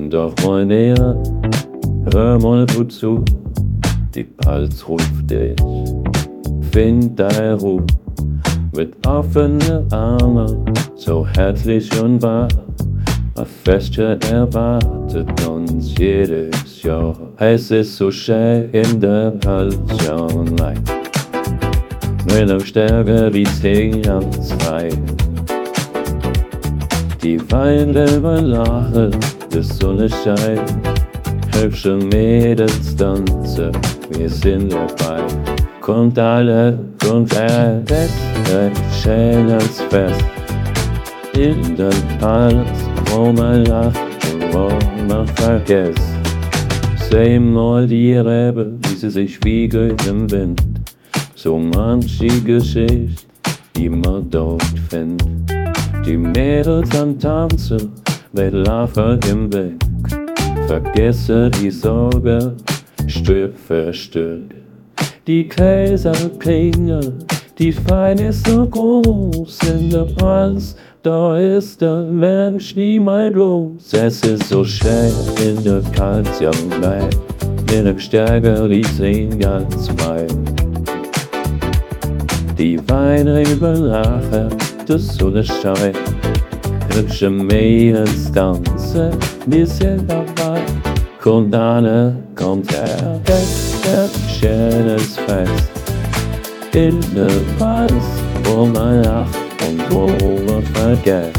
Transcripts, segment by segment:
Doch mal näher, hör mal gut zu, die Pals ruft dich, find deine Ruhe mit offenen Armen, so herzlich und wahr. Ein Festchen erwartet uns jedes Jahr. Es ist so schön in der Pension, nein, nur noch stärker wie 10 als 3. Die Weinräuber lachen, die Sonne scheint, hübsche Mädels tanzen, wir sind dabei. Kommt alle, kommt her, schön als Fest. In den Hals, wo man lacht und wo man vergisst. Seh mal die Rebe, wie sie sich spiegelt im Wind. So manche Geschichte, die man dort findet. Die Mädels am Tanzen, mit Lachen im Weg. Vergesse die Sorge, Stück für Stück. Die Gläser klingeln, die Fein ist so groß in der Pals. Da ist der Mensch niemals los. Es ist so schön in der Pension, nein, mit dem Stärker die 10 als 2. Die Weinräuber lachen, die Sonne scheint, hübsche Mädels tanzen, wir sind dabei. Kommt alle, kommt her, schönes Fest. In der Pals, wo man lacht und wo man vergisst.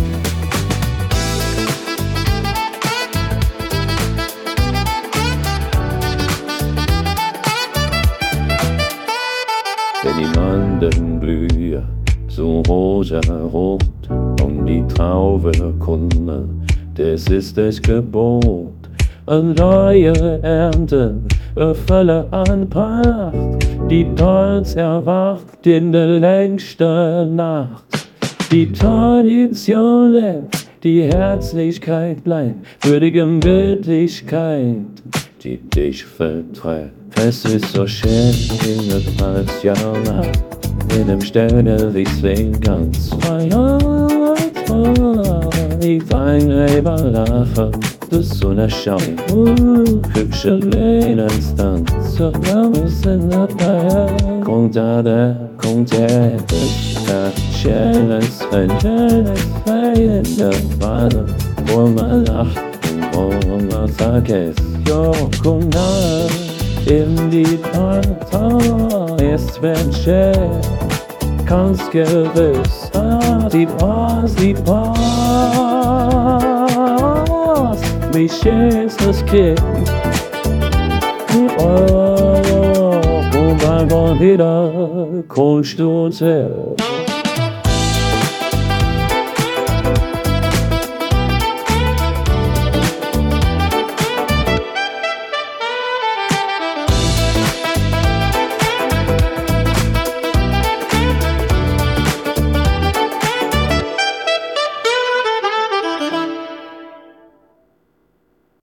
Wenn die Landen blühen, so rosa-rot, und die Traube Kunde, das ist das Gebot. Eine neue Ernte, eine Fülle an Pracht, die Pals erwacht in der längsten Nacht. Die Tradition lebt, die Herzlichkeit bleibt, für die Gemütlichkeit, die dich vertreibt. Es ist so schön in der Pension, in dem Sterne wie Sven ganz frei. Die Weinräuber lachen, die Sonne scheint, hübsche Mädels tanzen, wir sind dabei. Kommt alle, kommt her, schönes Feier in der Pals, wo man lacht und wo man vergisst. Jo, kommt alle in die Pals, es wird schön, ganz gewiss. Die Pals, wie schön ist das Kind. Oh, und dann wieder kommst du uns her.